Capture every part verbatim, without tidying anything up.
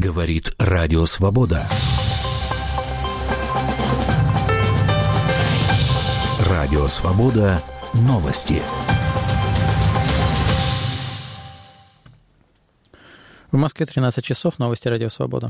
Говорит Радио Свобода. Радио Свобода. Новости. В Москве тринадцать часов. Новости Радио Свобода.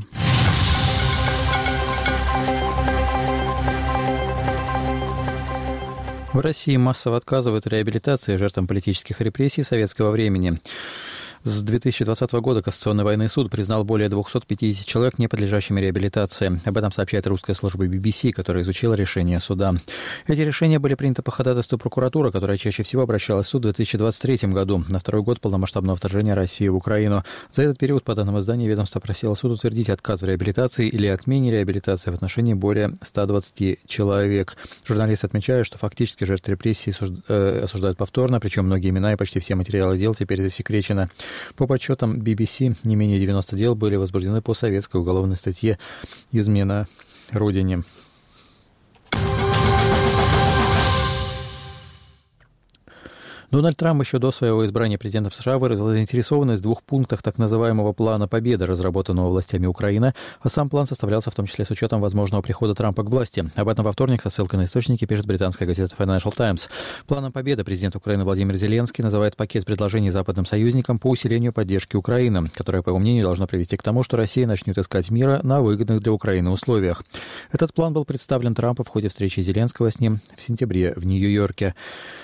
В России массово отказывают в реабилитации жертвам политических репрессий советского времени. С две тысячи двадцатого года Кассационный военный суд признал более двухсот пятидесяти человек не подлежащими реабилитации. Об этом сообщает русская служба би би си, которая изучила решение суда. Эти решения были приняты по ходатайству прокуратуры, которая чаще всего обращалась в суд в две тысячи двадцать третьем году, на второй год полномасштабного вторжения России в Украину. За этот период, по данным издания, ведомство просило суд утвердить отказ в реабилитации или отмене реабилитации в отношении более ста двадцати человек. Журналисты отмечают, что фактически жертв репрессий осуждают повторно, причем многие имена и почти все материалы дел теперь засекречены. По подсчетам би би си, не менее девяноста дел были возбуждены по советской уголовной статье «Измена Родине». Дональд Трамп еще до своего избрания президентом США выразил заинтересованность в двух пунктах так называемого плана победы, разработанного властями Украины, а сам план составлялся в том числе с учетом возможного прихода Трампа к власти. Об этом во вторник со ссылкой на источники пишет британская газета Financial Times. Планом победы президент Украины Владимир Зеленский называет пакет предложений западным союзникам по усилению поддержки Украины, которое, по его мнению, должно привести к тому, что Россия начнет искать мира на выгодных для Украины условиях. Этот план был представлен Трампу в ходе встречи Зеленского с ним в сентябре в Нью-Йорке.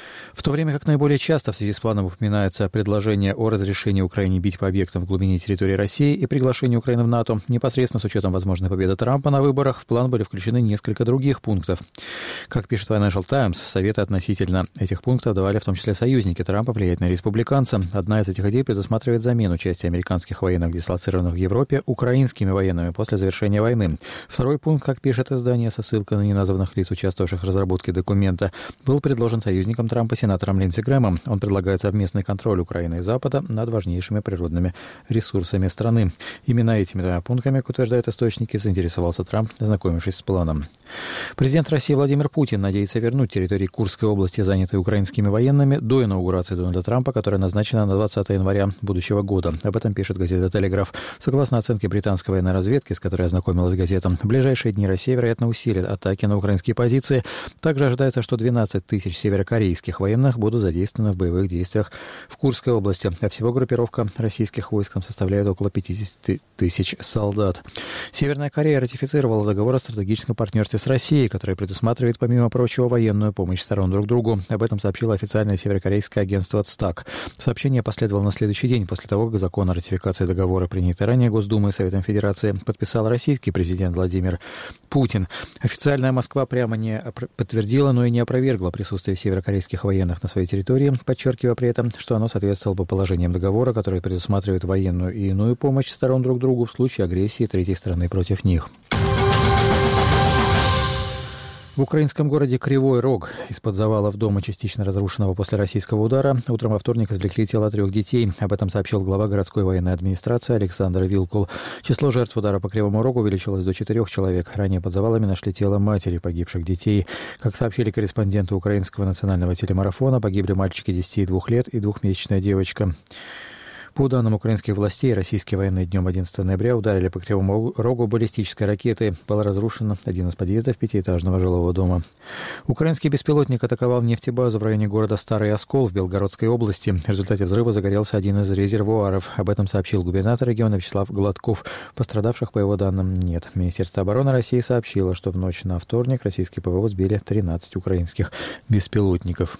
В то время как наиболее часто в связи с планом упоминается предложение о разрешении Украине бить по объектам в глубине территории России и приглашении Украины в НАТО, непосредственно с учетом возможной победы Трампа на выборах в план были включены несколько других пунктов. Как пишет Financial Times, советы относительно этих пунктов давали в том числе союзники Трампа, влиятельные республиканцы. Одна из этих идей предусматривает замену части американских военных, дислоцированных в Европе, украинскими военными после завершения войны. Второй пункт, как пишет издание со ссылкой на неназванных лиц, участвовавших в разработке документа, был предложен союзником Трампа сенатором Линдси Грэмом. Он предлагает совместный контроль Украины и Запада над важнейшими природными ресурсами страны. Именно этими двумя пунктами, как утверждают источники, заинтересовался Трамп, ознакомившись с планом. Президент России Владимир Путин надеется вернуть территории Курской области, занятые украинскими военными, до инаугурации Дональда Трампа, которая назначена на двадцатое января будущего года. Об этом пишет газета «Телеграф». Согласно оценке британской военной разведки, с которой ознакомилась газета, в ближайшие дни Россия, вероятно, усилит атаки на украинские позиции. Также ожидается, что двенадцать тысяч северокорейских военных будут задействованы в боевых действиях в Курской области, а всего группировка российских войск там составляет около пятьдесят тысяч солдат. Северная Корея ратифицировала договор о стратегическом партнерстве с Россией, который предусматривает, помимо прочего, военную помощь сторон друг другу. Об этом сообщило официальное северокорейское агентство ЦТАК. Сообщение последовало на следующий день после того, как закон о ратификации договора, принятый ранее Госдумой и Советом Федерации, подписал российский президент Владимир Путин. Официальная Москва прямо не подтвердила, но и не опровергла присутствие северокорейских военных на своей территории, подчеркивая при этом, что оно соответствовало бы положениям договора, который предусматривает военную и иную помощь сторон друг другу в случае агрессии третьей страны против них. В украинском городе Кривой Рог из-под завалов дома, частично разрушенного после российского удара, утром во вторник извлекли тела трех детей. Об этом сообщил глава городской военной администрации Александр Вилкул. Число жертв удара по Кривому Рогу увеличилось до четырех человек. Ранее под завалами нашли тело матери погибших детей. Как сообщили корреспонденты украинского национального телемарафона, погибли мальчики десяти и двух лет и двухмесячная девочка. По данным украинских властей, российские военные днем одиннадцатого ноября ударили по Кривому Рогу баллистической ракетой. Был разрушен один из подъездов пятиэтажного жилого дома. Украинский беспилотник атаковал нефтебазу в районе города Старый Оскол в Белгородской области. В результате взрыва загорелся один из резервуаров. Об этом сообщил губернатор региона Вячеслав Гладков. Пострадавших, по его данным, нет. Министерство обороны России сообщило, что в ночь на вторник российские ПВО сбили тринадцать украинских беспилотников.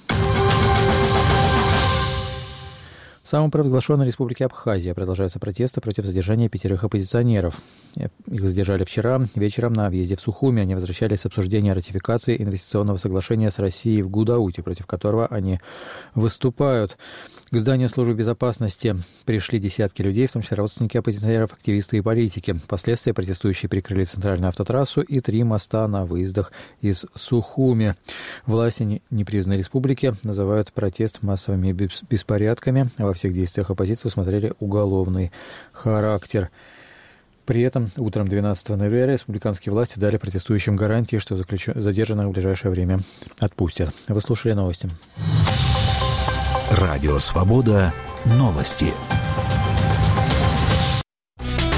В самопровозглашенной республике Абхазия продолжаются протесты против задержания пятерых оппозиционеров. Их задержали вчера вечером на въезде в Сухуми. Они возвращались с обсуждения ратификации инвестиционного соглашения с Россией в Гудауте, против которого они выступают. К зданию службы безопасности пришли десятки людей, в том числе родственники оппозиционеров, активисты и политики. Впоследствии протестующие перекрыли центральную автотрассу и три моста на выездах из Сухуми. Власти непризнанной республики называют протест массовыми беспорядками, а во всех действиях оппозиции усмотрели уголовный характер. При этом утром двенадцатого ноября республиканские власти дали протестующим гарантии, что задержанных в ближайшее время отпустят. Вы слушали новости. Радио «Свобода». Новости.